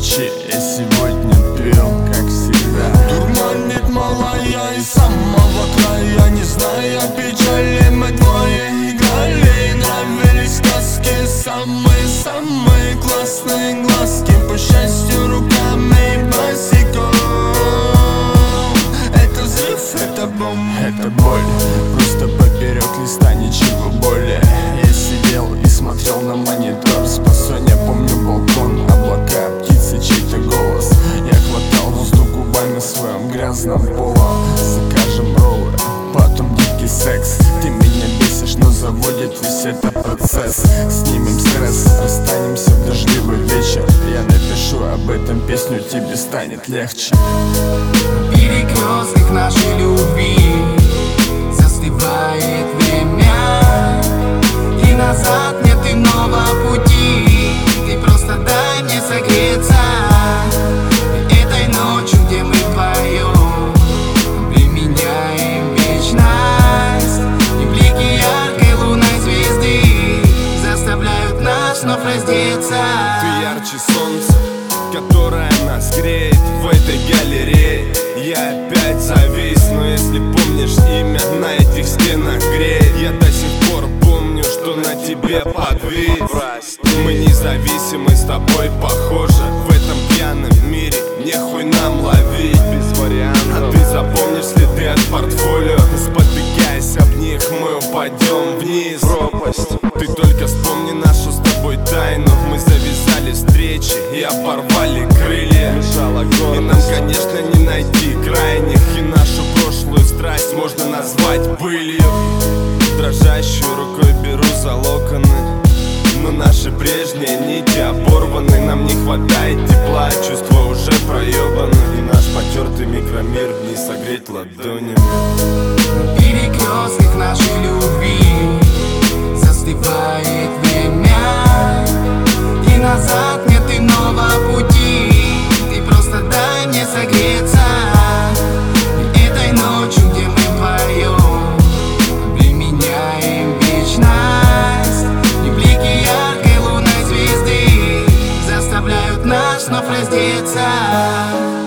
ночи я сегодня пил, как всегда. Дурманит малая из самого края, не зная печали, мы двое играли и нравились сказки. Самые-самые классные глазки, по счастью, руками босиком. Это взрыв, это бомба, Это боль, просто поперек листа, ничего более. Я сидел и смотрел на монитор, спасоня, помню балкон, облака, птицы, чей-то голос. Я хватал воздух губами в своем грязном поло. Закажем роллы, потом дикий секс. Ты меня бесишь, но заводит весь этот процесс. Снимем стресс, расстанемся в дождливый вечер. Я напишу об этом песню, тебе станет легче. В перекрестках нашей любви застывает время, и назад нет иного пути. Ты просто дай мне согреться этой ночью, где мы вдвоем применяем вечность. И блики яркой лунной звезды заставляют нас вновь раздеться. Ты ярче солнца, которое нас греет в этой галерее. Я опять завис, но если помнишь имя, на этих стенах греет. Я до сих пор помню, что на тебе подвис. Мы независимы, с тобой похожи. В этом пьяном мире нехуй нам ловить без вариантов. А ты запомнишь следы от портфолио. Спотыкаясь об них, мы упадем вниз. Пропасть. Ты только вспомни нашу с тобой тайну. Мы завязали встречи и оборвали крылья. И нам, конечно, не найти крайних. И нашу прошлую страсть можно назвать былью. Дрожащей рукой беру за локоны, но наши прежние нити оборваны. Нам не хватает тепла, чувства уже проебаны. И наш потертый микромир не согреть ладонями. В перекрестках нашей любви застывает время, и назад нет иного пути. Ты просто дай мне согреться этой ночью, где мы вдвоем применяем вечность. И блики яркой лунной звезды заставляют нас вновь раздеться.